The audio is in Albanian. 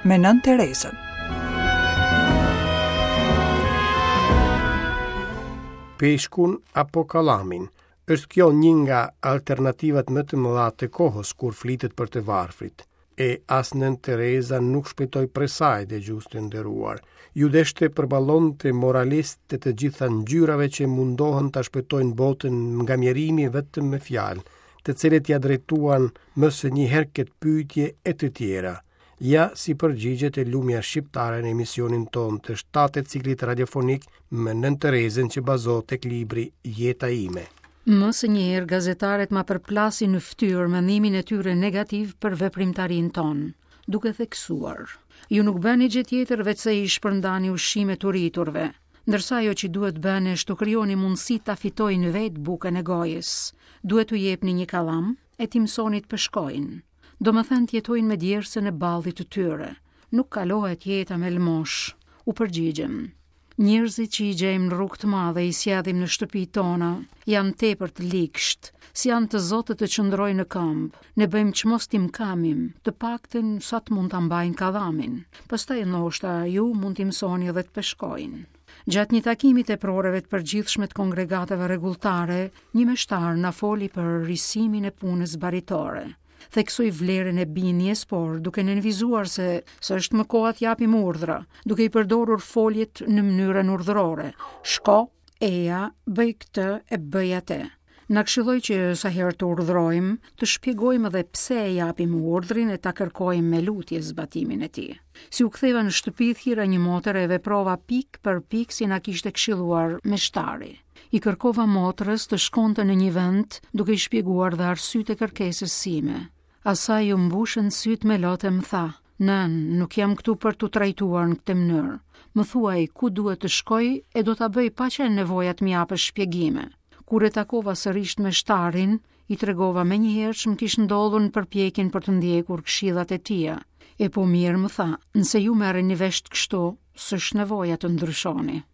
me Nën Terezën. Peshkun apo kallamin? Është kjo një nga alternativat më të mëdha të kohës kur flitet për të varfrit. E as Nën Tereza nuk shpëtoi prej saj, dëgjues të nderuar. Ju deshte përballonte moralistë të gjitha ngjyrave që mundohen ta shpëtojnë botën nga mjerimi vetëm me fjalë, të cilët ja drejtuan më së një herë këtë pyetje e të tjera. Ja si përgjigjet e lumja shqiptare në emisionin ton të 7 ciklit radiofonik me Nën Terezën që bazohet tek libri Jeta ime. Më së një herë gazetarët ma përplasin në fytyrë mendimin e tyre negativ për veprimtarinë tonë, duke theksuar: ju nuk bëni gjë tjetër veç se i shpërndani ushqime të rriturve, ndërsa ajo që duhet bëni është të krijoni mundësi ta fitojnë vetë bukën e gojës. Duhet t'u jepni një kallam e t'i mësoni të peshkojnë. Do më thënë t'jetojnë me djersën e ballit të tyre. Nuk kalohet jeta me lëmosh. U përgjigjem. Njerëzit që i gjejmë në rrugë të madhe i sjellim në shtëpitë tona janë tepër të ligsht, si janë të zotë të qëndrojnë në këmbë. Ne bëjmë çmos tim kamim, të paktën sa të mund ta mbajnë kallamin. Pastaj ndoshta ju mund t'i mësoni edhe të peshkojnë. Gjatë një takimi teproreve të përgjithshme të kongregatave rregulltare, një meshtar na foli për risimin e punës baritore. Theksoi vlerën e binjes, por duke nënvizuar se është më koha t'japim urdhra, duke i përdorur foljet në mënyrën urdhërore. Shko, eja, bëj këtë e bëj atë. Na këshilloi që sa herë të urdhërojmë, të shpjegojmë edhe pse e japim urdhrin e ta kërkojmë me lutje zbatimin e tij. Si u ktheva në shtëpi, thira një motër e veprova pik për pik si na kishte këshilluar meshtari. I kërkova motrës të shkonte në një vend duke i shpjeguar dhe arsyet e kërkesës sime. Asaj u mbushën syt me lotë, më tha: "Nën, nuk jam këtu për t'u trajtuar në këtë mënyrë. Më thuaj ku duhet të shkoj e do ta bëj pa qenë nevoja të më japësh shpjegime." Kur e takova sërish meshtarin, i tregova menjëherë që më kishte ndodhur në përpjekjen për të ndjekur këshillat e tija. E po mirë, më tha, nëse ju merreni vesh kështu, s'është nevoja të ndryshoni.